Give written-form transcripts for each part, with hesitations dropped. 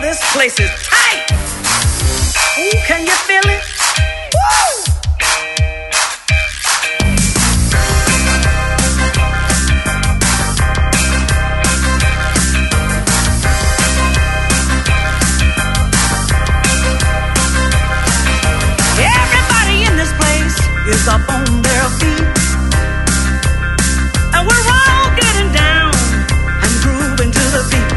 this place is tight. Ooh, can you feel it? Woo! Everybody in this place is up on their feet, and we're all getting down and grooving to the beat.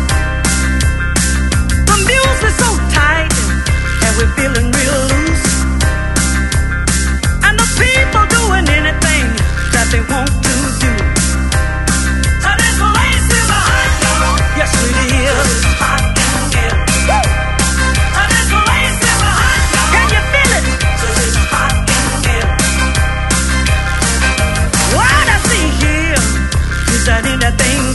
The music's so tight, and we're feeling real loose, and the people doing anything that they want to do. So this place is a hot dog. Yes, it is. It's hot in here. Woo! So this place is a hot dog. Can you feel it? So it's hot in here. What I see here is that anything